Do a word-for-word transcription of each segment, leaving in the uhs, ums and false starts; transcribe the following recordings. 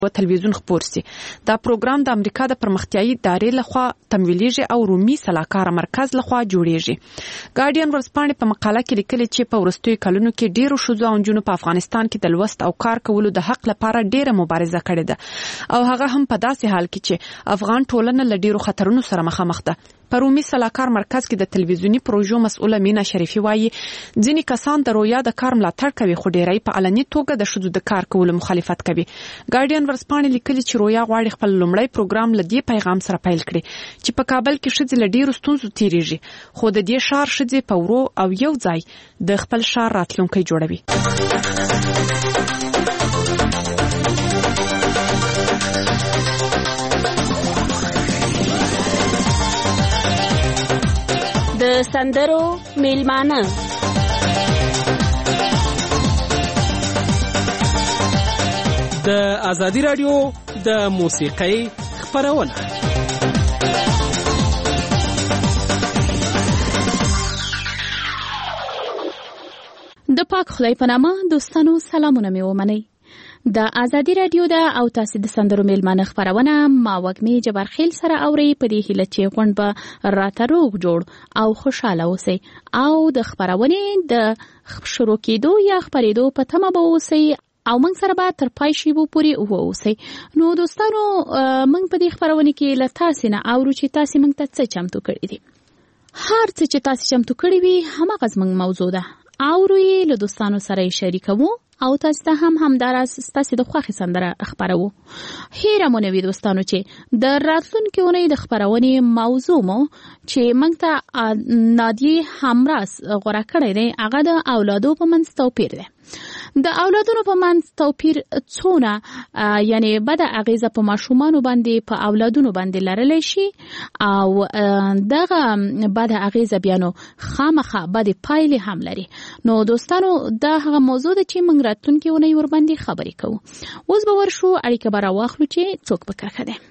و تلویزیون خپور سي. دا پروګرام د امریکا د پرمختیایي ادارې لخوا تمویلېږي او رومي سلاکار مرکز لخوا جوړیږي. ګارډین ورځپاڼې په مقاله کې لیکلي چې په وروستیو کلونو کې ډیرو ښځو او نجونو په افغانستان کې د لوست او کار کولو د حق لپاره ډیره مبارزه کړې ده او هغه هم په داسې حال کې چې افغان ټولنه له ډیرو خطرونو سره مخامخ ده. په رومي سلاکار مرکز کې د تلویزیونی پروژو مسؤله مینا شریفي وایي ځینې کسان د رویا د کار ملاتړ کوي خو ډیری په علني توګه د ښځو د کار کولو مخالفت کوي. ګارډین ورځپاڼې لیکلي چې رویا غواړي خپل لومړی پروګرام له دې پیغام سره پیل کړي چې په کابل کې ښځې له ډیرو ستونزو تیریږي خو د دې ښار ښځې په ورو او یو ځای د خپل ښار راتلونکی جوړوي. د سندرو میلمانه د ازادي رادیو د موسیقۍ خپرونه. د پاک خدای په نامه دوستانو سلامونه مې ومنئ. د ازادي رادیو د او تاسو د سندرو میلمانه خبرونه ما وګمې جبرخیل سره اوري په دې هیله چې غونډ به راته روغ جوړ او خوشاله اوسئ او د خبرونې د شروع کېدو یا خبرېدو په تمه به اوسئ او موږ سره به تر پای شیبو پورې واوسئ. نو دوستانو موږ په دې خبرونه کې له تاسو نه اورو چې تاسو موږ ته څه چمتو کړی دي. هر څه چې تاسو چمتو کړی وي همغه زموږ موضوع ده. اورو یې له دوستانو سره شریکوو او تاسو ته هم همداراز تاسو د خوښي سندره خبرو. هیره مو نوي دوستانو چې د راتلونکي اونۍ د خبرونې موضوع مو چې موږ ته نادیه همراز غوړه کړی دی هغه د اولادو په منځ توپیر دی. د اولادونو په منځ توپیر څونه یعنی بد اغیزه په ماشومانو باندې په اولادونو باندې لرلی شي او دغه بد اغیزه بیا نو خامخا بد پایلې هم لري. نو دوستانو دا هغه موضوع ده چې موږ راتلونکي اونۍ ورباندې خبرې کوو. اوس به ورشو اړیکه به راواخلو چې څوک په کښه دی.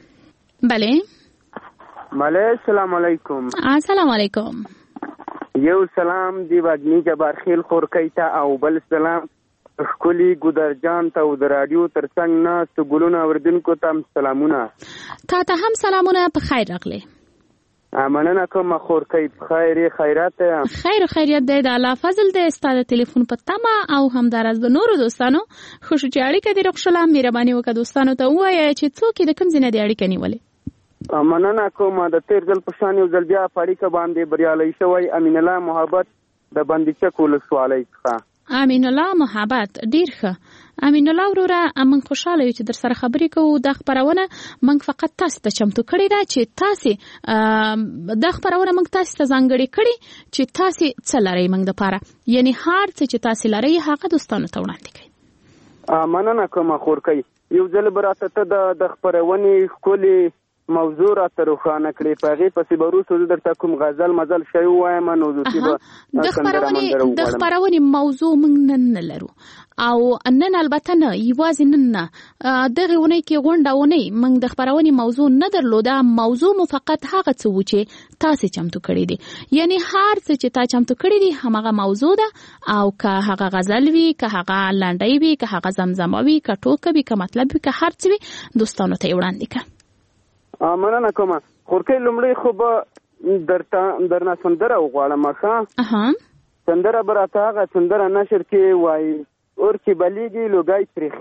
بله بله السلام علیکم. السلام علیکم. یو سلام دی وګنی جبارخیل خورکۍ ته او بل سلام خکلی ګودرجان ته او د رادیو ترڅنګ ناست ګلونه اوریدونکو ته سلامونه. تا ته هم سلامونه په خیر راغلی. مننه کوم خورکۍ په خیر خیرات خیر خیریت دی د الله فضل دی. ستا د تلیفون په تمه او همداراز د نورو دوستانو خوشو چې اړیکه دې رخصله مهرباني وکړه دوستانو ته ووایه چې څوک د کوم ځای نه دې اړیکه نیولې. مننه کوم د تیر ځل په شان یو ځل بیا په اړیکه باندې بریالی شوی امین الله محبت د بندیچک ولسوالۍ څخه. امین الله محبت ډیر ښه. امین الله وروره موږ خوشاله یو چې در سره خبرې کوو. دا خبرونه موږ فقط تاسو ته چمتو کړې ده چې تاسو دا خبرونه موږ تاسو ته ځانګړې کړې چې تاسو څه لرئ موږ دپاره یعنی هر څه چې تاسو لرئ هغه دوستانو ته وړاندې کړئ. مننه کوم خورکۍ. یو ځل به راته ته د خپرونې ښکلې موضوع راته روښانه کړې په هغې پسې به وروسته زه درته کوم غزل مزل شی ووایم نو دوستي به د خپرونې موضوع موږ نن نه لرو او نن البته نه یوازې نن نه دغې اونۍ کې غونډه اونۍ موږ د خپرونې موضوع نه درلوده. موضوع مو فقط هغه څه و چې تاسې چمتو کړي دي یعنی هر څه چې تا چمتو کړي دي همغه موضوع ده او که هغه غزل وي که هغه لنډۍ وي که هغه زمزمه وي که ټوکه وي که مطلب وي که هر څه وي دوستانو ته یې وړاندې کړه. مننه کومه خورکۍ. لومړی خو به درته درنه سندره وغواړم ښه. سندره به راته هغه سندره نشر کې وایي اور چې بلیږي لوګی پرې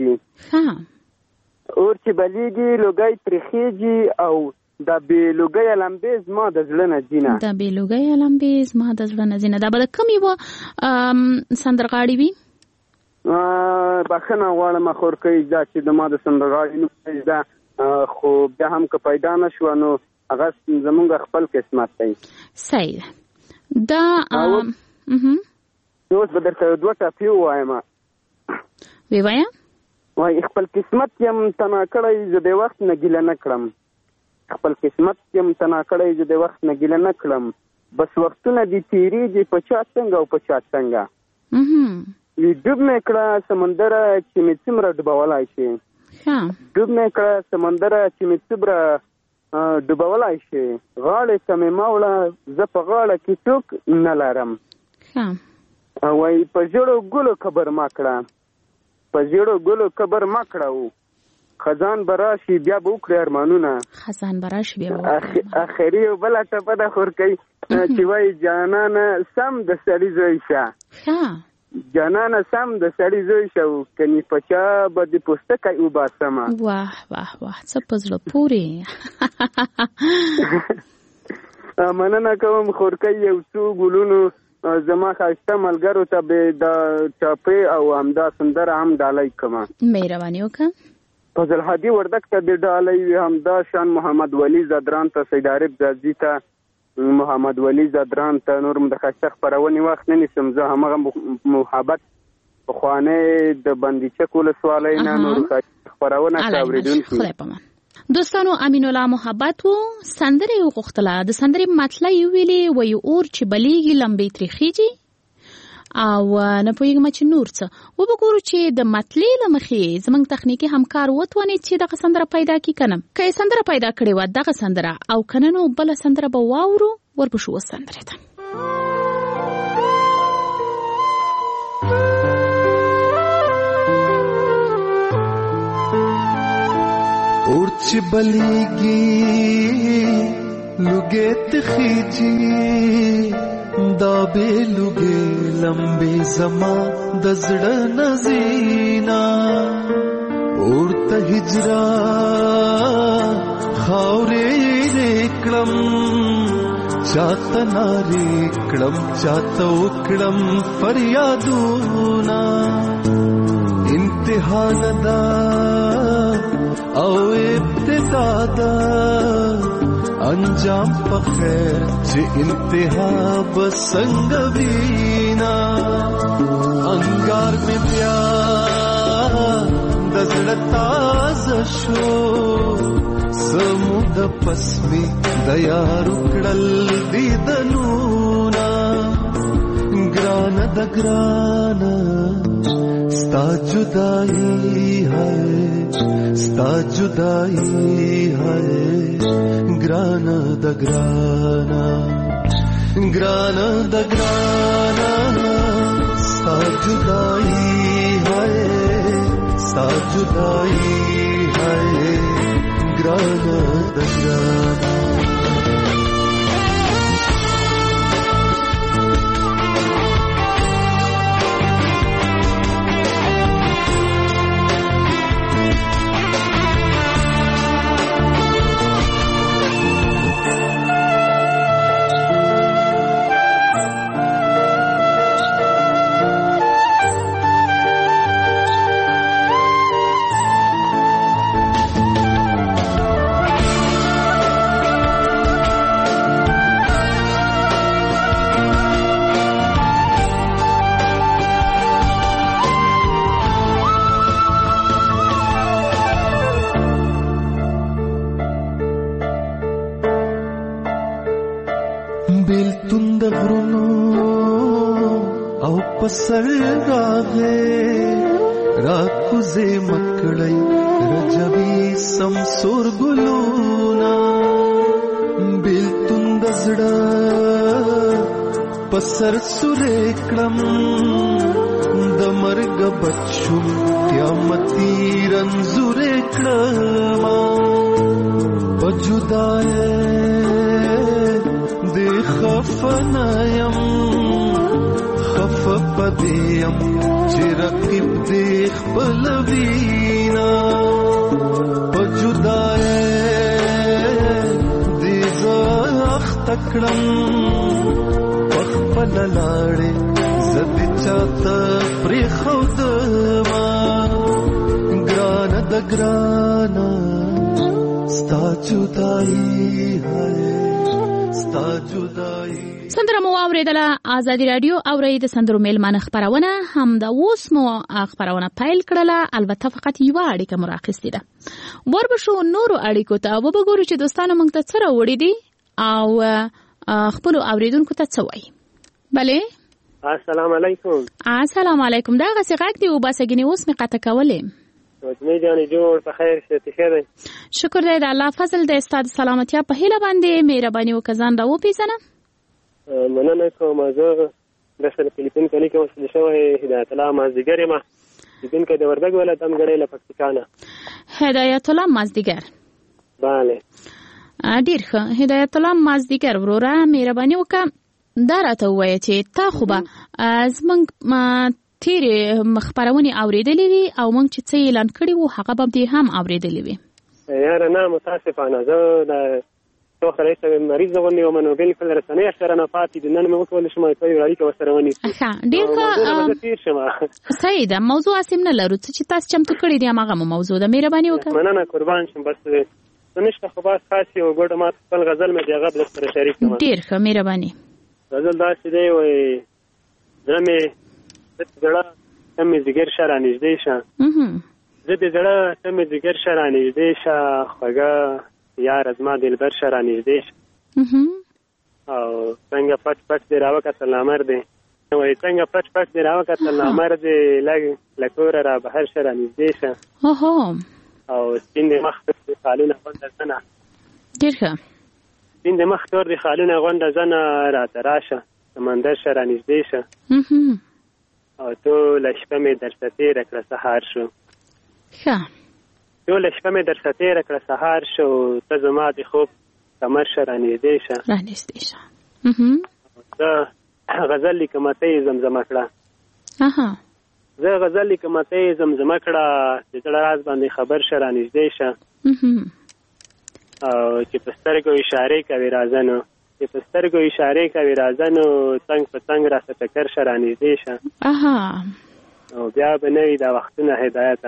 خیږي اور چې بلیږي لوګی پرې خیږي او دا بې لوګی لمبې زما د زړه نه ځینه دا بې لوګی لمبې زما د زړه نه ځینه. دا به د کوم یوه سندرغاړي وي؟ بخښنه غواړم خورکۍ دا چې د ما د سندرغاړي نوم ده خو بیا هم که پیدا نشوه نو هغه زمونږ خپل قسمت دی. صحیح دا اوس به درته دوه ټاپې ووایم. وی وایه وایي خپل قسمت یم تنا کړی زه د وخت نه ګیله نه کړم خپل قسمت یم تنا کړی زه د وخت نه ګیله نه کړم بس وختونه دي تېرېږي په چا څنګه او په چا څنګه وي ډوب مې کړه سمندره چې مې څومره ډوبولی شي ډوب مې کړه سمندره چې مې څومره ډوبولی شي غاړې ته مې مه وړه زه په غاړه کې څوک نه لرم. وایي په ژړو ګلو قبر ما کړه په ژړو ګلو قبر ما کړه و خزان براشي بیا به وکړي ارمانونه. خزان براشي بیا به وکړي. اخري یو بله ټپه ده خورکۍ چې وایي جانانه سم د سړي زوی شه. ښه جانانه سم د سړي زوی شه کني په چا به د پوستکی وباسمه. واه واه واه څه په زړه پورې. مننه کوم خورکۍ. یو څو ګلونو زما ښایسته ملګرو ته به د ټاپې او همدا سندره هم ډالۍ کومه. مهرباني وکړه. فضل هادي وردک ته د ډالۍ همدا شان محمد ولی زدران ته سید عارف زادزي ته محمد ولی زدران ته نور د ښایسته خپرونې وخت نه نیسم زه همغه محبت پخوانۍ د بندیچک ولسوالۍ نه نور ښایسته خپرونه ښه اورېدونکي. خدای پامان. دوستانو امین الله محبت وو سندرې وغوښتله. د سندرې مطلع یې ویلې وایي اور چې بلیږي لمبې ترې خیږي او نه پوهېږم چې نور څه. وبګورو چې د مطلع له مخې زموږ تخنیکي همکار وتوانېد چې دغه سندره پیدا کړي که نه. که یې سندره پیدا کړې وه دغه سندره او که نه نو بله سندره به واورو. ورپشو اوس سندرې ته. اور چې بلیږي لوګې تخیږي دا به لوګې لمبې زما د زړه نزینا اور ته هجران خاورې کړم چاته نارې کړم چاته وکړم فریادونه انتها ندا او ابتدا دا انجام په خیر چې انتها بسنګ وینا انګار می بیا د زړه تازه شو سمود پسمی د یار کړل دیدنونا ګران د ګران ستا جدائی ہے ستا جدائی ہے گران د گرانا گران د گرانا ستا جدائی ہے ستا جدائی ہے گران د گرانا پسر راغے راکوزے مکڑی رجبی سمسور گلونا بیل تندزڑا پسر سریکڑم دمرگ بچم قیامتی رنزوریکڑما بجدائے دے خفنایم خف پدیم چی رقیب دیخ پلوینا پجدائے دیزا اختکڑم پخ پللاڑے زدی چاہتا پری خودما گران دا گرانا ستا جدائی ہے ستا جدائی. سندره مو اوریدله. آزادي رادیو اوري د سندرو میلمانه خبرونه هم د اوس مو خبرونه پیل کړله. البته فقط یو اړیکه مو راخستې ده. وربشو نورو اړیکو ته وبګورو چې دوستانو موږ ته څه راوړي دي او خپل اوریدونکو ته څه وایي. بله السلام علیکم. السلام علیکم. دا غسی غږ دی او باسګنی اوس می قطع کولې. وځمې جانې جوړ په خیر شه تخره. شکر دی د الله فضل د استاد سلامتی په هیله باندې مهرباني وکړه دا و پیژنه. مننه کوم. زه د سره فلیپین کلی کې وسل شوی هدایت الله مازدیګر ما اوسیدونکی د وردګ ولایت امګړۍ له پکتیکا نه. هدایت الله مازدیګر. بله ډیر ښه. هدایت الله مازدیګر وروره مهرباني وکړه دا راته ووایه چې تا خو به زموږ تیرې خپرونې اورېدلې وي او موږ چې څه اعلان کړي وو هغه به دې هم اورېدلې وي. یاره نه متاسفانه زه د څو سره چې مریض غوندې وم نو بالکل رسنۍ سره نه پاتې دي. نن مې وکولی شم چې یو اړیکه ورسره ونیسو. ښه ډېر ښه. صحیح ده. موضوع هسې نه لرو څه چې تاسو چمتو کړي دي هماغه مو موضوع ده. مهرباني وکړه. مننه قربان شم. بس څه نشته خو بس خاص یو ګوډه ما خپل غزل مې د هغه در سره شریک کړم. ډېر ښه مهرباني. غزل داسې دی وایي زړه مې زړه ته مې ځیګر شه رانږدې شه زه د زړه ته مې ځیګر شه رانږدې شه خوږه یاره زما دلبر شه رانږدې شه او څنګه پټ پټ دې راوکتل نامر دی وایي څنګه پټ پټ دې راوکتل نامر دی لږ له کوره را بهر شه رانږدې شه او سپین دې مخ دې خالونه غونډه زنه ډېر ښه سپین دې مخ تور دې خالونه غونډه زنه راته راشه سمندر شه رانږدې شه او ټوله شپه مې درته تېره کړه سهار شو. ښه ټوله شپه مې درته تېره کړه سهار شو ته زما د خوب کمر شه رانږدې شه رانږدې شه زه غزل لیکمه ته یې زمزمه کړه زه غزل لیکمه ته یې زمزمه کړه د زړه راز باندې خبر شه رانږدې شه او چې په سترګو اشارې کوي راځه نو چې په سترګو اشارې کوي راځه نو څنګ په څنګ راته ټکر شه رانږدې شه او بیا به نه وي دا وختونه هدایته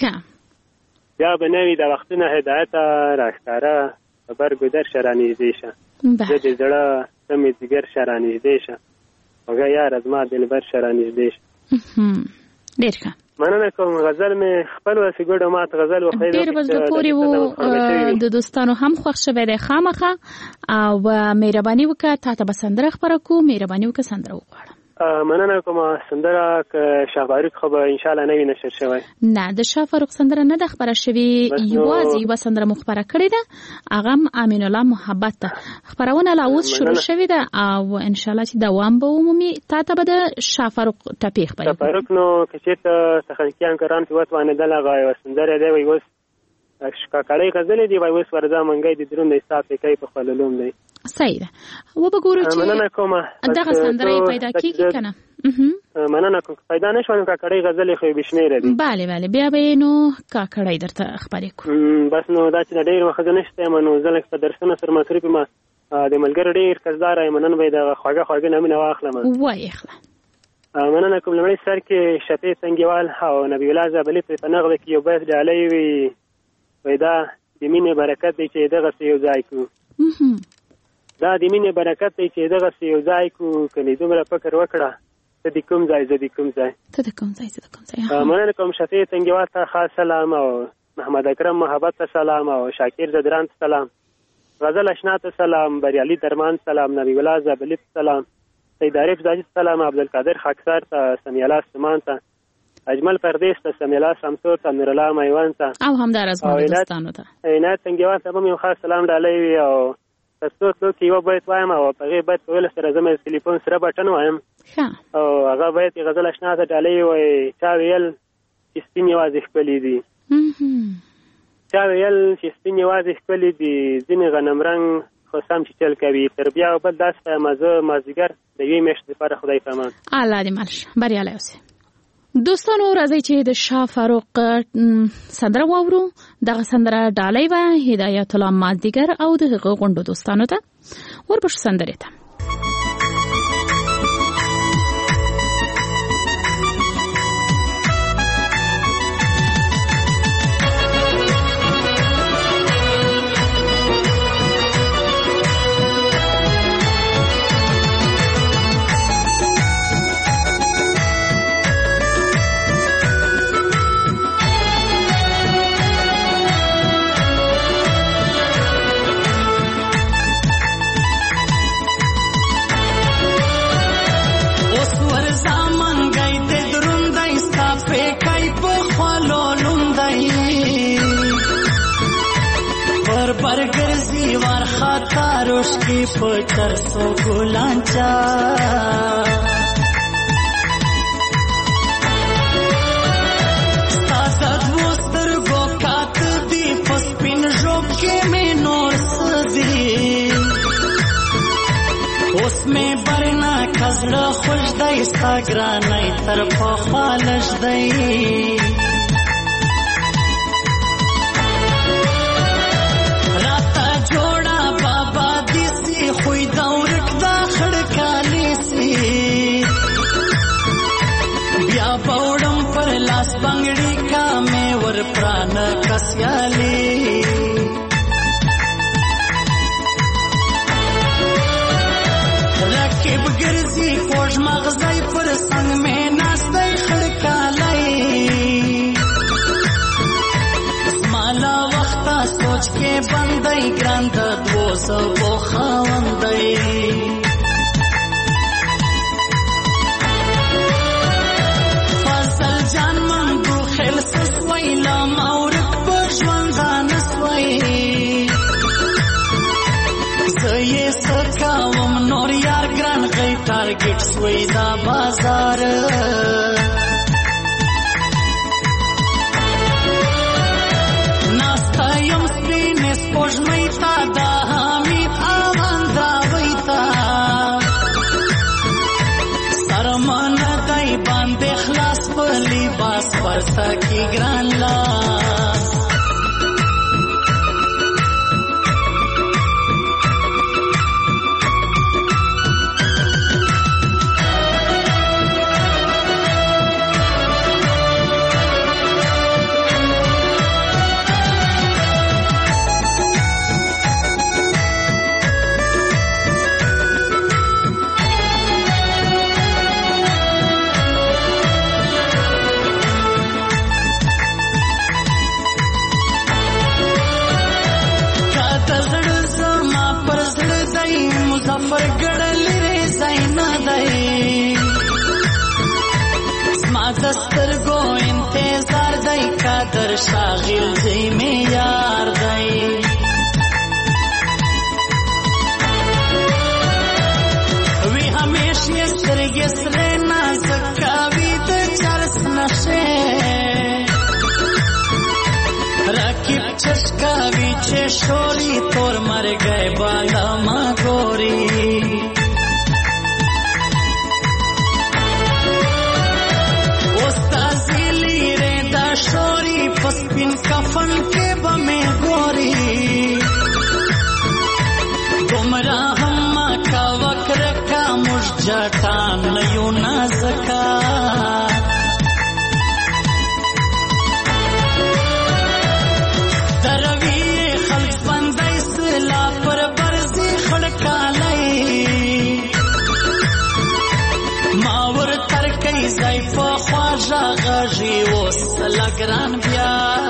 بیا به نه وي دا وختونه هدایته راښکاره خبر ګودر شه رانږدې شه زه د زړه ته مې ځیګر شه رانږدې شه خوږه یاره زما دلبر شه رانږدې شه. ډېر ښه مننه کوم. غزل مې خپل وسې ګوډه ماته غزل وښیي ډېر په زړه پورې و د دوستانو هم خوښ شوی دی خامخا او مهرباني وکړه تا ته به سندره خپره کړو. مهرباني وکړه سندره وغواړه. مننه کوم. سندره که شاه فاروق خو به انشاءالله نه وي نشر شوی. نه د شاه فاروق سندره نه ده خپره شوې یوازې یوه سندره مو خپره کړې ده هغه هم امین الله محبت ده. خپرونه لا اوس شروع شوې ده او انشاءالله چې دوام به ومومي. تا ته به د شاه فاروق ټپې خپرې شاه فاروق نو که چېرته تخنیکیان کاران پې وتوانېدل هغه یوه سندره دی وایي اوس کاکړۍ غزلې دي وایي اوس ورځه منګی د دروند حساب پې کوي په خپله لوم دی. صحیح ده. وبګورو چې مننه کومه دغه سندره پیدا کیږي کنه. مننه کوم. پیدا نشو نو کاکړۍ غزلې خو به شمیره دي. bale bale بیا به نو کاکړۍ درته خبرې کوم. بس نو دا چې ډېر وخت نشته منو زلک په درسونه سره مصرف ما د ملګر ډېر کزدار مننه به د خواږه خواږه نامونه واخلم. وای اخلا. مننه کوم. لمړی سر کې شپې څنګهوال او نبی الله زابلی په نغله کې یو بیت ډالۍ وي وای دا د مینې برکت دی چې دغه یو ځای کو دا د مینې برکت دی چې دغه یو ځای کو کني دومره فکر وکړه ته د کوم ځای زه د کوم ځای ته د کوم ځای زه د کوم ځای. مننه کوم. شفیع تنګیوال ته خاص سلام او محمد اکرم محبت ته سلام او شاکر زدران ته سلام غزل اشنا ته سلام بریالي درمان سلام نبی الله زابلی ته سلام سید عارف زاهد سلام عبدالقادر خاکسار ته سمیع الله سمان ته اجمل پردیس ته سمیع الله شمسور ته نور الله میوان ته او همدار از ما دوستانو ته عنایت تنګیوال ته هم یو خاص سلام ډالۍ وي او تاسو ته کې یو بیت وایم او په هغه بیت ویل سره زما ټلیفون سره بټن وایم او هغه بیت غزل اشنا ته ډالۍ وي چا ویل چې سپین یوازې خپلې دي چا ویل چې سپین یوازې خپلې دي ځینې غنم رنګ خو سم چې چل کوي تر بیا او بل داسې مزه مازدیګر د یوې میاشتې لپاره خدای پامان الله دې مل شه بریالی اوسې. دوستانو راځئ چې د شاه فاروق سندره واورو. دغه سندره ډالۍ وه هدایت الله مازدیګر او د هغه غونډو دوستانو ته. ورپسې سندرې ته برگرزی وار خاطر روشکی پچر سو گلانچا کې مې نور سدي اوس مې برنا کزړه خوش دی ساګرانای تر په خالش دی راته جوړا بابا دې سي خوې دا ورک دا خړکالي سي بیا باوړم پر لاس بنگړي کا مې ور پران کسیالي رکب ګرځي کوژ مغزای پر څنګ مې ناستای خړکالای زمالا وخت سوچ کې بندای ګراند دو سو بو خاوندای فضل جان منګو خل سوي لا مورک په ژوند نسوي زې سکاوم نور یار ګران غي ټارګټ سوي دا بازار ناستا یم سپینې سپوږمۍ تا دا حمید امان دا ویتا سرمان دای باندې خلاص په لباس ورته کی ګران لاس دسترګو انتظار دی قدر شاغل دی می یار دی وی همیشه سترګې سره نازک کوي د چرس نشه راکب چشکاوي چې شوري تور مرګي بالا ما ګوري شوري پسپین کفن کې بمې ګوري گمراه ما کا وکر کا مش جټان یو نازکا دروي خلق بندای سلا پر برزي خړکالای ما ور تر کې زای په خواجه غږی وس لګران بیا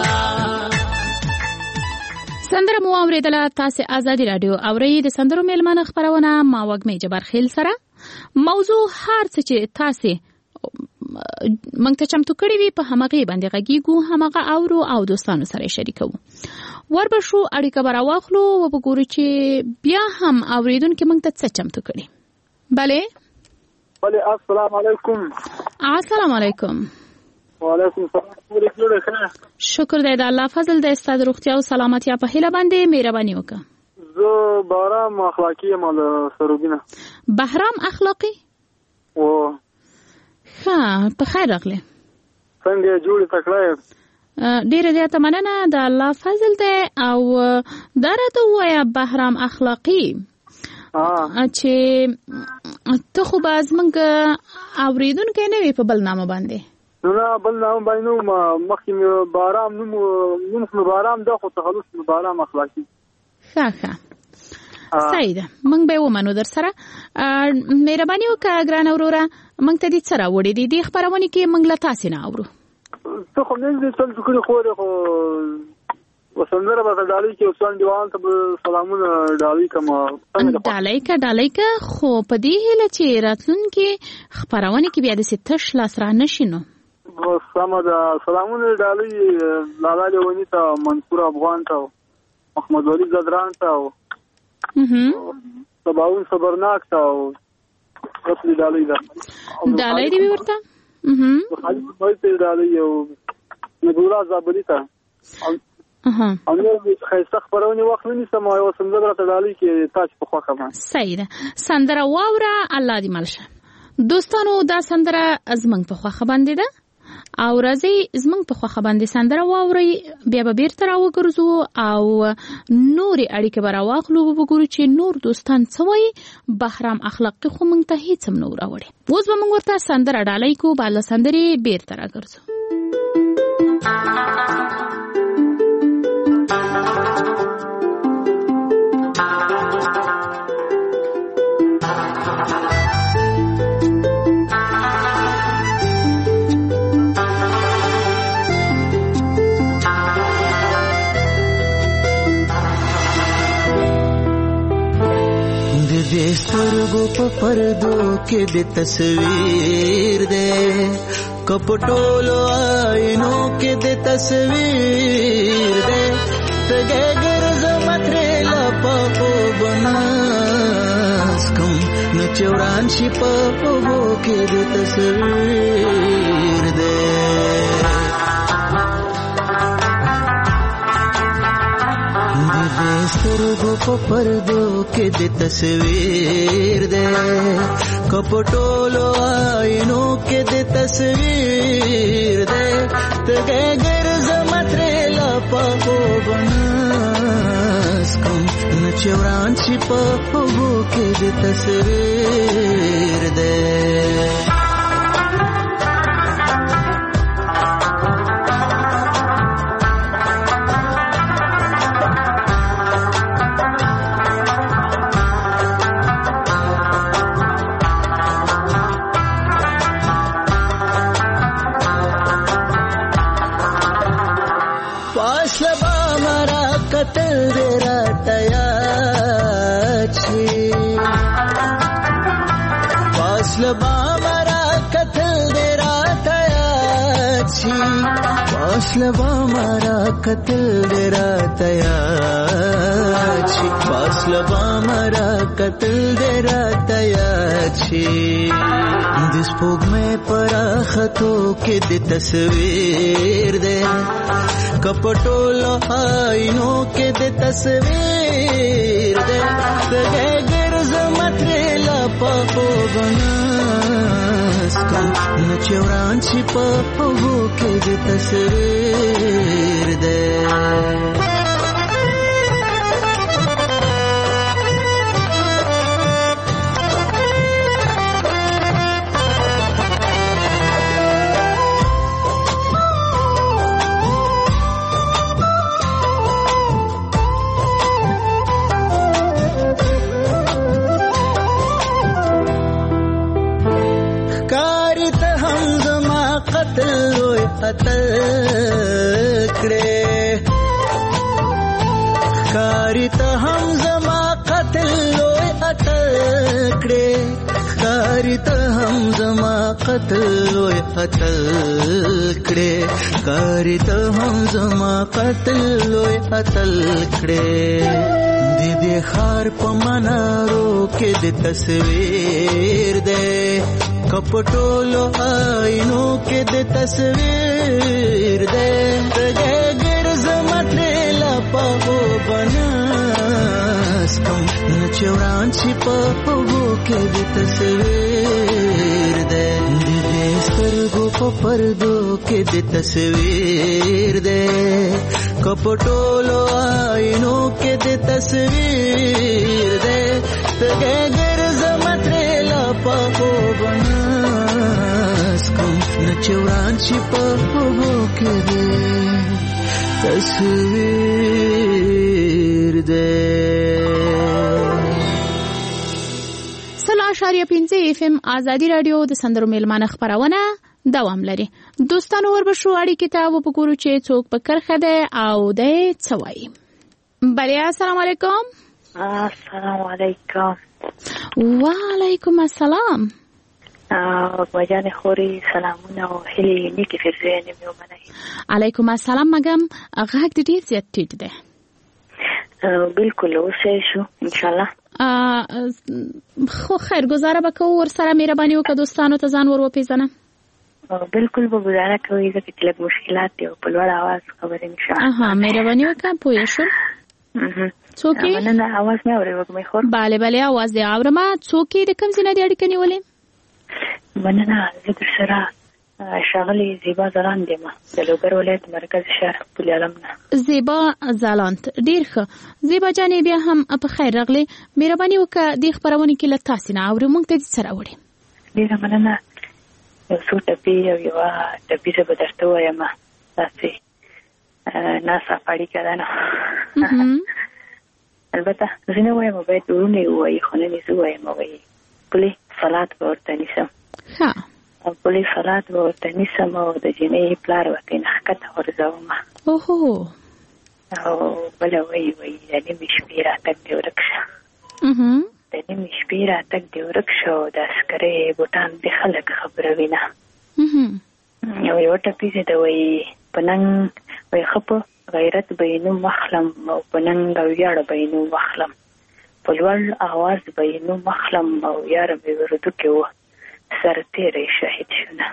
سندره مو اوریدله. تاسو آزادی رادیو اورئ د سندرو میلمانه خبرونه ما وګمې جبر خیل سره موضوع هر څه چې تاسو مونږ ته چمتو کړی وي په همغه باندې غږیږو همغه اورو او دوستانو سره شریکو وربشو اړیکه براواخلو او وګورو چې بیا هم اوریدونکو مونږ ته څه چمتو کړی. bale bale السلام علیکم. السلام علیکم. وعلیکم السلام. شکر دی د الله فضل د استاد روغتیا او سلامتی په هیله باندې مهرباني وکړه. زه بهرام اخلاقی یم له سروبینه. بهرام اخلاقی؟ او ها په خیر راغلی. څنګه جوړ تکړه؟ ډیره زیاته مننه د الله فضل دی او دا راته وایا بهرام اخلاقی چې ته خو باز منګ اوریدونکو نه وي په بل نامه باندې. نو نه بل نامه باندې نو مخکې بهرام نوم نوم بهرام دا خو تخلص بهرام اخلاقی. ښه ښه صحیح ده موږ به ومنو در سره. مهرباني وکړه ګران وروره موږ ته دې څه راوړي دي دې خپرونې کې موږ له تاسې نه اورو. ته خو نن دې ټول ټکرې خورې خو وسندره به ډالۍ کې اوسان دیوان ته سلامونه ډالۍ کوم. ډالۍ کا ډالۍ کا خو په دې هیله چې راتلونکي خپرونې کې بیا داسې تش لاس را نشي نو سمه ده. سلامونه ډالۍ لالا لیوني ته منصور افغان ته محمد ولی زدران ته سباون صبرناک ته اصلي ډالۍ ده. ډالۍ دې ورته خالد موي ته ډالۍ او نبولا زابلی ته او نو خیسته خبرونه وخت ونیسم او یو سندره راته ډالۍ کې تاسو په خوښه ما صحیح ده. سندره واوره الله دې ملشه. دوستانو دا سندره زمنګ په خوښه باندې ده او راځي زمنګ په خوښه باندې سندره واوري بیا به بیرته راوګرځو او نورې اړیکې به راواخلو وګورو چې نور دوستان څه وایي. بهرام اخلاقي خو موږ ته هیڅ هم نه راوړي. اوس به موږ ورته سندره ډالۍ کو بالا سندرې بیرته راګرځو. سترګو په پردو کې د تصویر دې کپټولو آینو کې د تصویر دې تګه ګرځ مترې لا په بناس کوم نو چوران شي په وو کې د تصویر دې سترګو په پردو کې د تصویر دې کپټولو آینو کې د تصویر دې تګه ګرځ مترې لا په بناس کوم نچوران شي په وو کې د تصویر دې فاصلبا مارا قتل دیرا تیاچی فاصلبا مارا قتل دیرا تیاچی دس پوگ میں پرا خطو کے دی تصویر دے کپٹولو آئینوں کے دی تصویر دے تگے گرز مترے لپا پو بناس کم نچوران چی پا پو کے دی تصویر دے کړه خاري ته هم زما قتل لوی اتل کړه خاري ته هم زما قتل لوی اتل کړه خاري ته هم زما قتل لوی اتل کړه دې دې خار په منارو کې د تصویر دې کپټولو آئینو کې د تصویر دې تګه ګرځ مترې لا په بناس کوم نچوران شي په وو کې د تصویر دې دې سترګو په پردو کې د تصویر دې کپټولو آئینو کې د تصویر دې تګه ګرځ مترې لا په بناس کوم نچوران شي په وو کې د تصویر دې سلا اشاریه پنځه اف ام ازادي رادیو د سندرو میلمانه خبرونه دوام لري. دوستانو وربشو اړیکې ته وګورو چې څوک په کرخه ده او د څوای. بلیا السلام علیکم. السلام علیکم. وعلیکم السلام. او بجان خوري سلامونه او هلي نیکی فرزانه میومنه. علیکم السلام مګم غږ دې ډیر زیات ټیټ ده. بالکل اوسه شو ان شاء الله. خو خیر گزاره وکړو ور سره مهرباني وکړه دوستانو ته ځان ور وپیژنه. بالکل به گزاره کوي ځکه چې لږ مشکلات دي او په لوړ آواز خبرې نشو. اها مهرباني وکړه پوه شو. څوک یې؟ مننه آواز مې اوري وګمې خور. bale bale आवाज دی اورم. څوک یې د کوم ځای نه دی اړیکه نیولې؟ مننه زه در سره شاغلي زیبا ځلاند یم د لوګر ولایت مرکز شهر پل علم نه. زیبا ځلاند ډیر ښه. زیبا جانې بیا هم په خیر راغلی. مهرباني وکړه د خبرونه کې له تاسو نه اورو موږ ته سره وړي. ډیره مننه. یو څو ټپي او یو ټپي زه به درته وایم تاسې ناسا اړیکه ده نه. البته ځینې وایم باید ورونه یې ووایي خو نن یې زه وایم وایي پلي صلات به ورته نیسم. ښه او پلي صلات به ورته نیسم او د جینۍ پلار ورته یې ښکته غورځوم. اوهو او بله وایي وایي د نیمې شپې راتګ دې ورک شه. د نیمې شپې راتګ دې ورک شه او د عسکرۍ بوټان دې خلک خبروي نه. او یو ټپي زه د وایي په ننګ وایي ښه په غیرت به یې نوم واخلم او په ننګ او ویاړ به یې نوم واخلم په لوړ آواز به یې نوم واخلم او یاره مې وردوکې وه سرتېری شهید شونه.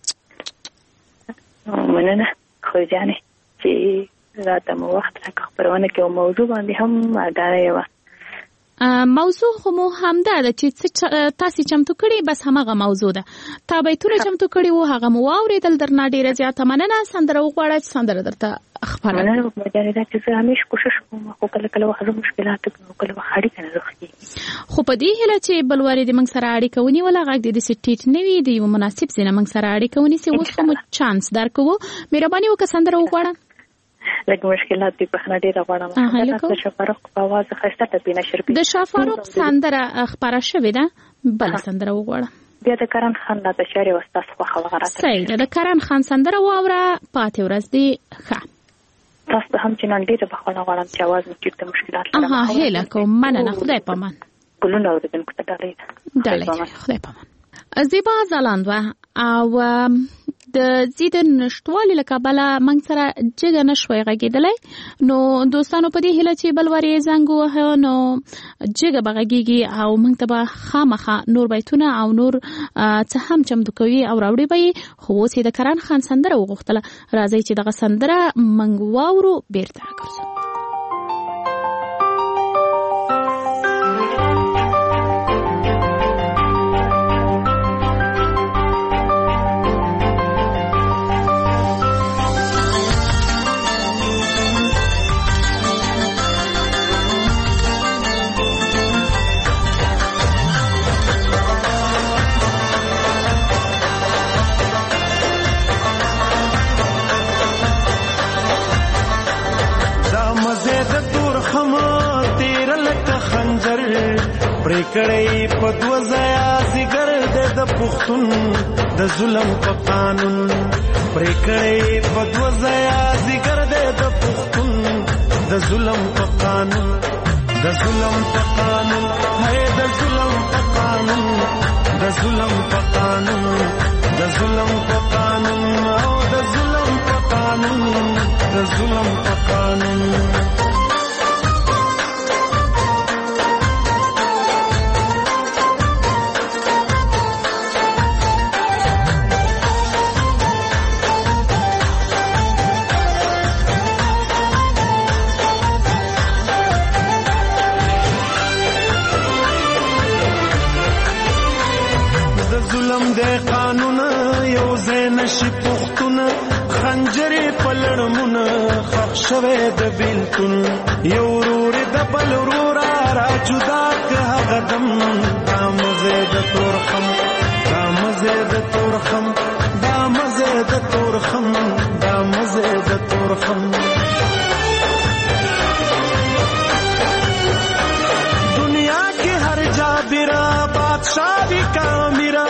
مننه خو جانې چې راته مو وخت راکړه خپرونه کې او موضوع باندې هم دا یوه موضوع خو مو همدا ده چې تاسې چمتو کړي بس همغه موضوع ده. تا بیتونه چمتو کړي وو هغه مو واورېدل درنه ډېره زیاته مننه. سندره وغواړه چې سندره درته خپره مننه وکړه جانې دا چې زه همیشه کوشش کوم خو کله کله وخت زه مشکلات کوم کله وخت اړیکه نه رخېږي خو په دې هیله چې بل وارې د موږ سره اړیکه ونیوله غږ دې داسې ټیټ نه وي د یو مناسب ځای نه موږ سره اړیکه ونیسي. اوس خو مو چانس درکوو. مهرباني وکړه سندره وغواړه. لږ مشکلات دي بخښنه ډېره غواړم. د شفاروق په آواز ښایسته ټپي نشر کوي. د شفاروق سندره خپره شوې ده. بله سندره وغواړه. بیا د کرن خان لا بشاري و ستاسو خوښه وغه راته. صحیح ده. د کرن خان سندره واوره. پاتې ورځ دې ښه. تاسو ته هم چې نن ډېره بخښنه غواړم چې آواز مې چېرته مشکلات لرم. اها هیله کوم. مننه. خدای پامان. ګلونه اورېدونکو ته ډالۍ ده. ډالۍ خدای پامان. زیبا ځلاند وه او د زیده نشټوالي له کبله موږ سره جګه نشوی غږېدلی. نو دوستانو په دې هیله چې بل وارې زنګ ووهه نو جګه به غږېږي او موږ ته به خامخا نور بیتونه او نور څه هم چمتو کوي او راوړي به یې. خو اوس یې د کرن خان سندره وغوښتله. راځئ چې دغه سندره موږ واورو بیرته راګرځو. پریکړې په دوه ځایه زیګر د پښتون د ظلم په قانون پریکړې په دوه ځایه زیګر د پښتون د ظلم په قانون د ظلم په قانون هي د ظلم په قانون د ظلم په قانون د ظلم په قانون او د ظلم په قانون د ظلم په قانون د قانون یو زین شي پختونه خنجرې پلړمونه خښ شوه د بیلتون یو ورور د بل ورور را جدا که هغه دم دا مزه د تورخم دا مزه د تورخم دا مزه د تورخم دا مزه د تورخم دنیا کې هر جابرا بادشاہ وی کامیرا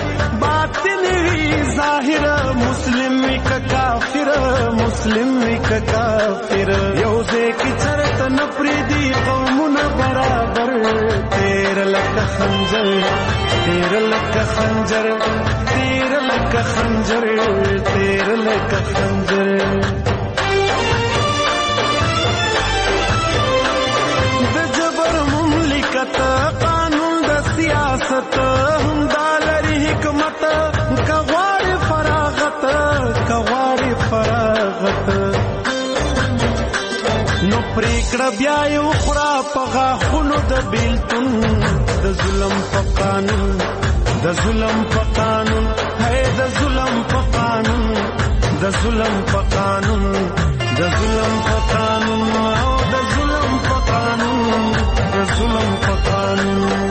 ظاهر مسلم وک کافر مسلم وک کافر یو ځکه چرته نفریدي قومونه برابر تیر لک خنجر تیر لک خنجر تیر لک خنجر تیر لک خنجر د جبر مملکت قانون د سیاست هم دالري حکمت کړه بیا یو خورا په غاښونو د بیلتون د ظلم په قانون د ظلم په قانون هی د ظلم په قانون د ظلم په قانون د ظلم په قانون او د ظلم په قانون د ظلم په قانون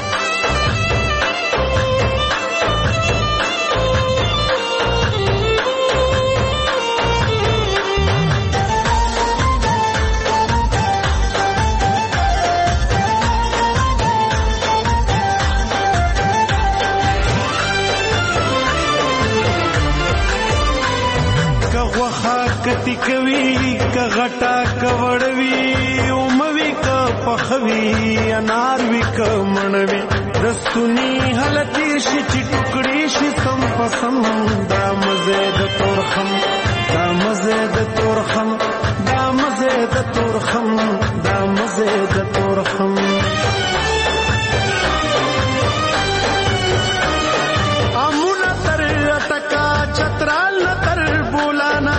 کتی کوي که غټا کوړوي او موي که پخوي انار وی که منوي دستونی حالتي شي چې ټوکړي شي سم پسم دا مزه د تورخم دا مزه د تورخم دا مزه د تورخم دا مزه د تورخم امونه تر ټکا چترال تر بولانا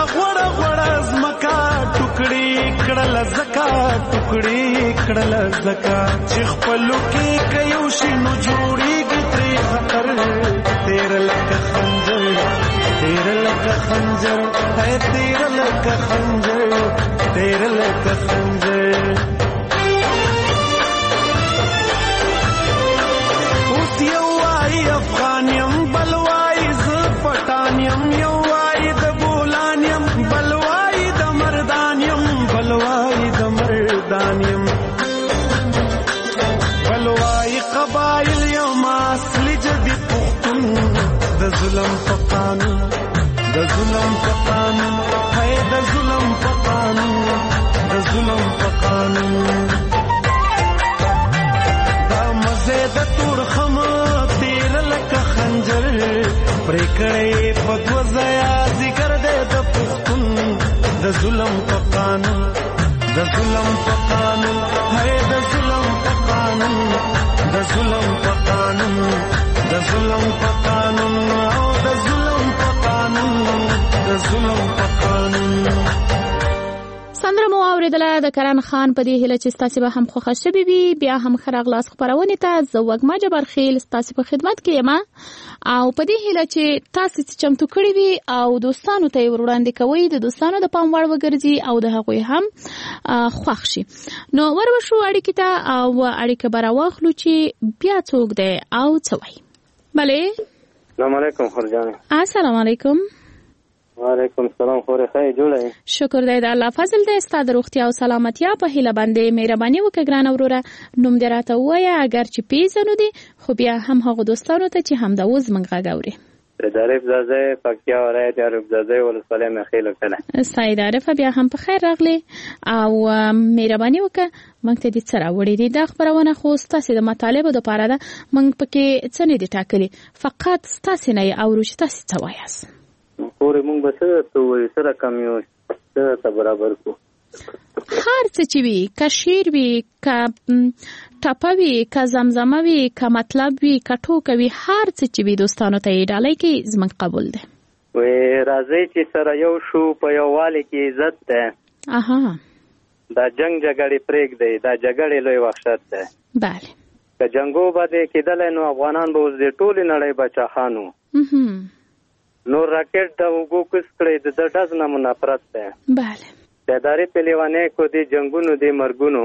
کړل زکا ټوکړي کړل زکا چې خپلو کې کيو شي نو جوړيږي ترې خطر تیر لکه خنجر تیر لکه خنجر ہے تیر لکه خنجر تیر لکه خنجر اوس یو وايي افغانیم بل وايي ز پټانیم یو وايي د بولانیم بل وايي د مردانیم بلوائی د مردانیم بلوائی قبائل یوم اصلی جدی پختون د ظلم په قانون د ظلم په قانون ہے د ظلم په قانون د ظلم په قانون دا مزه د تورخم تیر لکه خنجر پرې کړې په دوه ځای ذکر دې د پختون د ظلم په قانون د ظلم په قانون ہے د ظلم په قانون د ظلم په قانون د ظلم په قانون او د ظلم په قانون د ظلم په قانون سندره مو اوریدله د کرن خان په دې هیله چې ستاسو به هم خوښه شوي وي بیا هم خراغلاس خبرونه ته زه وګما جبر خیل ستاسو په خدمت کې یم او په دې هیله چې تاسو چمتو کړی وي او دوستانو ته وړاندې کوي د دوستانو د پام وړ وګرځي او د هغوی هم خوښ شي نو ورورشو اړیکې ته او اړیکه براواخلو چې بیا څوک دی او څه وایي بله السلام علیکم خورجان السلام علیکم وعلیکم السلام خوري خای جوړه شکر دی د الله فضل دی ستاسو روغتیا او سلامتیا په هیله باندې مهرباني وکړه ګران وروره نوم دې راته وایه اگر چې پیژنو دي خو بیا هم هغه دوستانو ته چې هم د وز منغه غاوري عارف زازه پکتیا ولایت عارف زازه ولسوالۍ مخېل کله سید عارف بیا هم په خیر راغلی او مهرباني وکړه موږ ته دې سره وړي دي د خبرونه خو ستاسو د مطالبه لپاره ده موږ پکې څه نه دي ټاکلي فقط ستاسو نه او روش تاسو ته وایاست پورې موږ به څه ته وایي سره کم یو څه ته برابر کو هر څه چې وي که شیر وي که ټاپه وي که زمزمه وي که مطلب وي که ټوکه وي هر څه چې وي دوستانو ته یې ډالۍ کې زموږ قبول دی وایي راځئ چې سره یو شو په یووالي کې عزت دی اها دا جنگ جګړې پرېږدئ دا جګړې لوی وحشت دی بله که جنګو به دې کېدلی نو افغانان به اوس د ټولې نړۍ بچاخانو نور راکټ د وګو کوس کړی د ډز نه منافرت ده bale د ادارې په لیوانې کو دي جنگونو دي مرګونو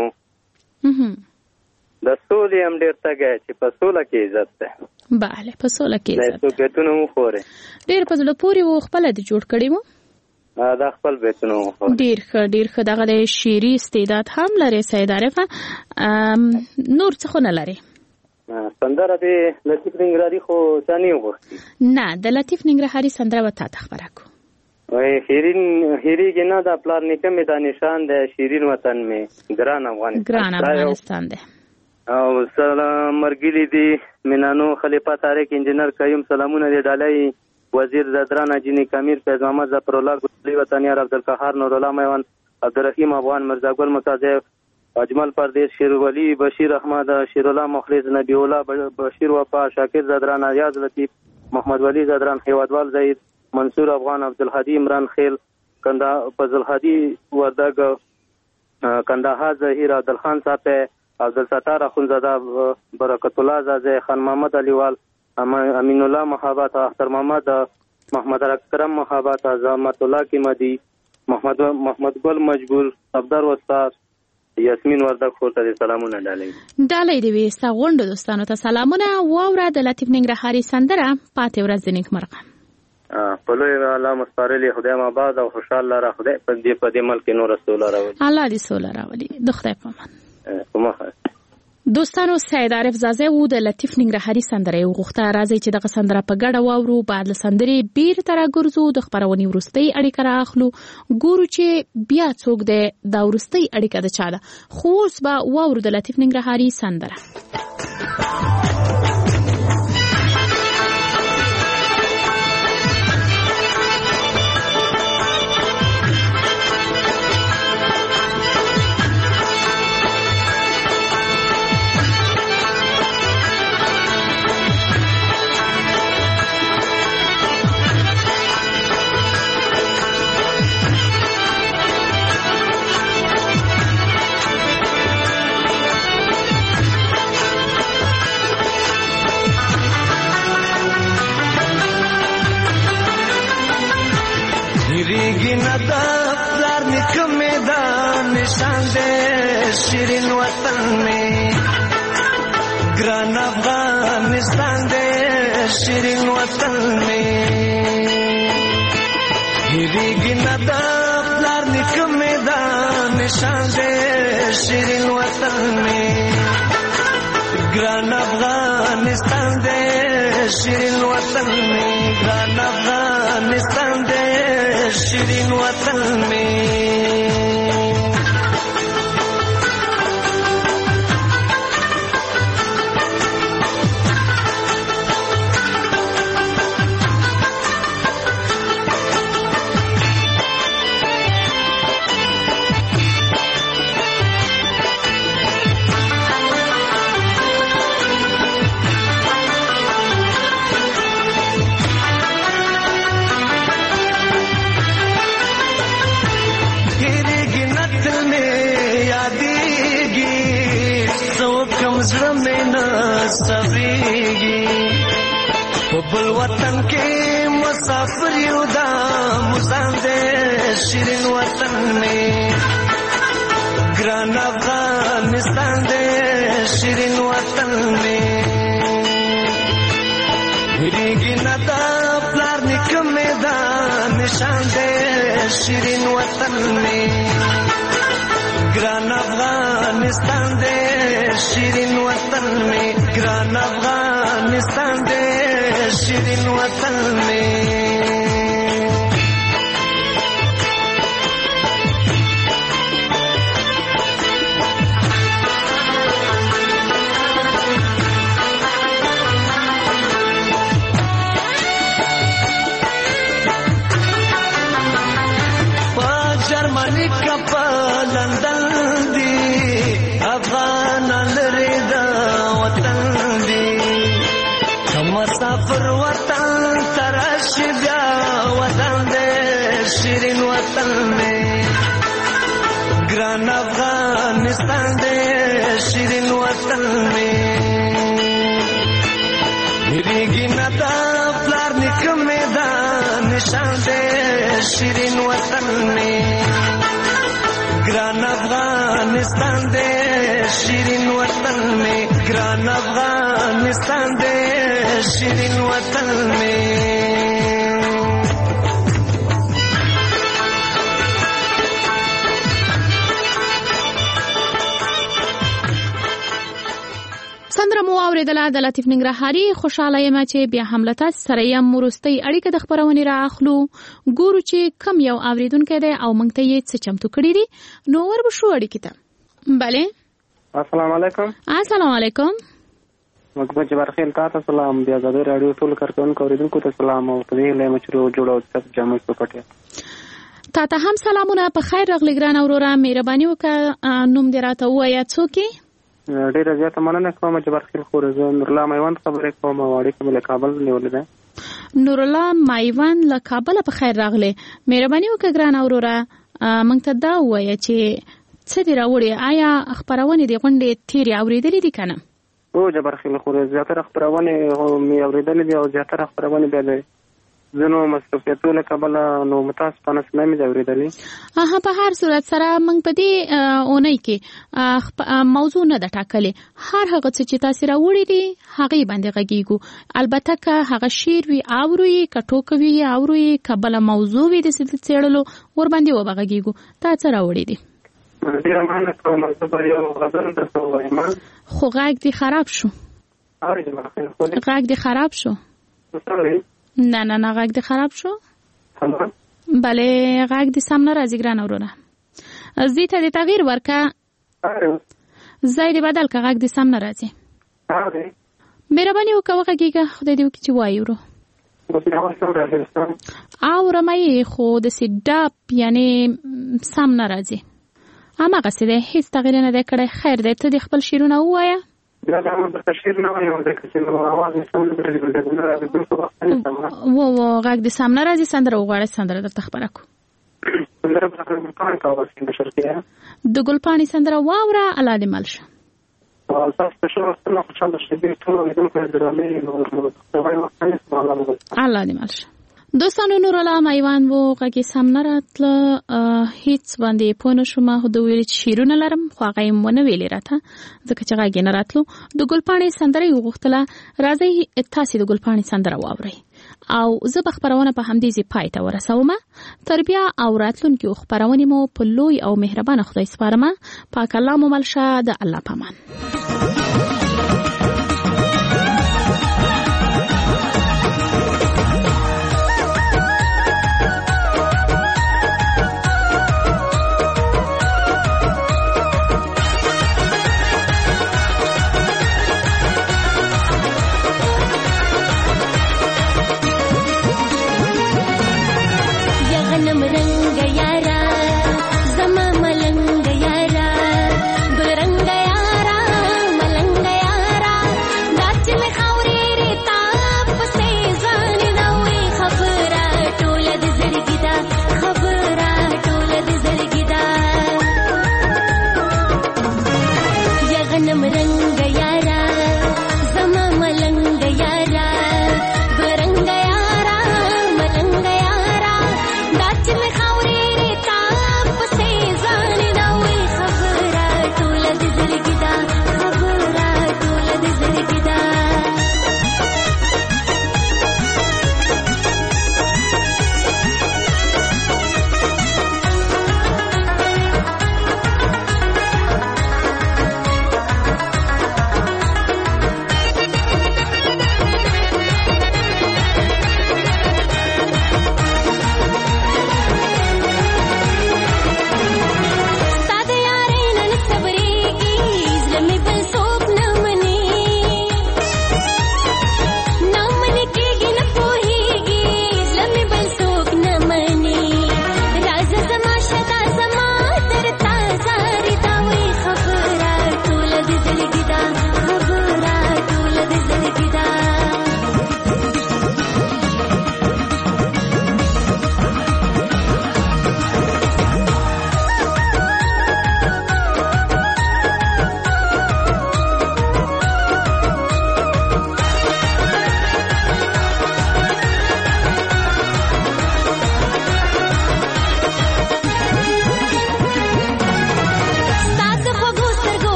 د سولې هم ډېر تګه چې په سوله کې عزت ده bale په سوله کې عزت ده بیتونه مو خوري ډېر په زړه پورې و خپل د جوړ کړی مو دا خپل بیتونه مو خوري ډېر ښه ډېر ښه دغه شعري استعداد هم لري سید عارفه نور څه نه لري سندره دی لطیف ننګرهاري خو ځاني وغوښتي نه د لطیف ننګرهاري سندره به تا ته خبره کو وای شیرین هیریږي نه د پلار نیکه مې دا نشان دی شیرین وطن مې ګران افغانستان ګران افغانستان دی او سلام مرګلی دی مینانو خلیفہ طارق انجینر قیوم سلامونه دی ډالۍ وزیر زدران اجینی کامیر فیض محمد ظفر الله ګلی وطنیار عبدالقهار نور الله میوان عبدالرحیم افغان مرزا ګل مصادف اجمل پردیس شیر ولی بشیر احمد شیر الله مخلص نبی الله بشیر وفا شاکر زدران ایاز لطیف محمد ولی زدران حیوادوال زید منصور افغان عبدالهادی عمران خیل کندا فضل هادی وردگ کندهار ظهیر عبدالخان صاحب عبدالستار اخونزاده برکت الله زاده خان محمد علیوال امین الله محبت اختر محمد محمد اکرم محبت عظمت الله قیمتی محمد محمد ګل مجبور صفدر استاد یاسمین وردک خورته سلامونه ډالۍ ډالۍ دی وستا غونډه دوستانو ته سلامونه واوره د لطیف ننګرهاري سندره پاتې ورځ د نیکمرغه په لوی الله مستارلي خدای آباد او خوشاله را خدای په دې په دې ملک نور رسول راولي الله دې سوله راولي د خدای په امان کومه دوستانو سید عارف زازه و د لطیف ننګرهاري سندره وغوښته راځي چې دغه سندره په ګډه واورو بعد له سندرې بیرته راګرځو د خبرونې وروستۍ اړیکه رااخلو ګورو چې بیا څوک دی دا وروستۍ اړیکه د چا ده خو اوس به واورو د لطیف ننګرهاري سندره شیرین وطن میں گران افغانستان دے شیرین وطن میں ہیریگی ندا پلار نکم میدان نشان دے شیرین وطن میں گران افغانستان دے شیرین وطن میں گران افغانستان دے شیرین وطن میں بل وطن کے مسافر یودا مزان دے شیرین وطن میں گران افغانستان دے شیرین وطن میں ہریگی ندا پلار نکم میدان نشان دے شیرین وطن میں گران افغانستان دے شیرین وطن میں گران افغانستان دے شیرین وطن میں جرمنی کا لندن دی افغان لردا وطن دی مسافر وطن ترش بیا وطن دے شیرین وطن میں گران افغانستان دے شیرین وطن میں ہریگی ندا پلار نکم میدان نشان دے شیرین وطن میں گران افغانستان دے شیرین وطن میں گران افغانستان دے شیرین وطن میں سندره مو اوریدله د لطیف ننګرهاري خوشاله یم چې بیا هم له تاسو سره یم وروستۍ اړیکه د خپرونې رااخلو ګورو چې کم یو اوریدونکی دی او موږ ته یې څه چمتو کړي دي نو ور به شو اړیکې ته بله السلام علیکم السلام علیکم مکبر جبار خیل تاسو سلام بیا د رادیو ټول کارکونکو اوریدونکو ته سلام او په دې لمه چې جوړو ست جامع پټه تا ته هم سلامونه په خیر راغلی ګران اورورا مهرباني وکړه نوم دې راته ووایه څوک ډیره زیاته مننه کوم چې برخیل خور زه نور الله مایوند خبرې کوم او اړیکه مې له کابل نیولې ده نور الله مایوند له کابل په خیر راغلی مهرباني وکړه ګران اورورا موږ ته دا ووایه چې څه دې راوړي؟ آیا خپرونې د غونډې تیرې اورېدلې دي که نه؟ او جبرخیل خو زیاتره خپرونې مې اورېدلې دي او زیاتره خپرونې بیا د ځینو مصروفیتونو له کبله نو متاسفانه نه مې دي اورېدلې. اها، په هر صورت سره موږ په دې اونۍ کې موضوع نه ده ټاکلې. هر هغه څه چې تاسې راوړي دي هغې باندې غږېږو. البته که هغه شعر وي اورو یې، که ټوکه وي اورو یې، که بله موضوع وي د څېړلو ورباندې وبه غږېږو. تا څه راوړي دي؟ ډېره مننه کوم، زه به یو غزل درته ووایم. خو غږ دې خراب شو. غږ دې خراب شو. نه نه نه غږ دې خراب شو. بله غږ دې سم نه راځي ګرانه وروره. زی ته دې تغییر ورکه، ځای دې بدل که، غږ دې سم نه راځي. مهرباني وکړه وغږېږه، خدای دې وکړي چې وایي ورو. اورم یې خو داسې ډاپ یعنې سم نه راځي. هماغسې دی، هېڅ تغییر نه دی کړی. خیر دی، ته دې خپل شعرونه ووایه. و و غږ دې سم نه راځي. سندره وغواړئ، سندره درته خپره کړو. د ګلپاڼې سندره واوره، الله دې مل شه. الله دې مل شه. دوستانو نور علام ایوان وو غږی سم نه راتله، هیڅ باندې پوه نه شوم. خو د ویلې چې شعرونه لرم خو هغه یې ونه ویلې راته ځکه چې غږ یې نه راتلو. د ګلپاڼې سندره یې وغوښتله. راځئ تاسې د ګلپاڼې سندره واورئ او زه به خپرونه په همدې ځای پای ته ورسوم. تر بیا او راتلونکي خپرونې مو په لوی او مهربانه خدای سپارم. پاک الله مو مل شه. د الله په امان.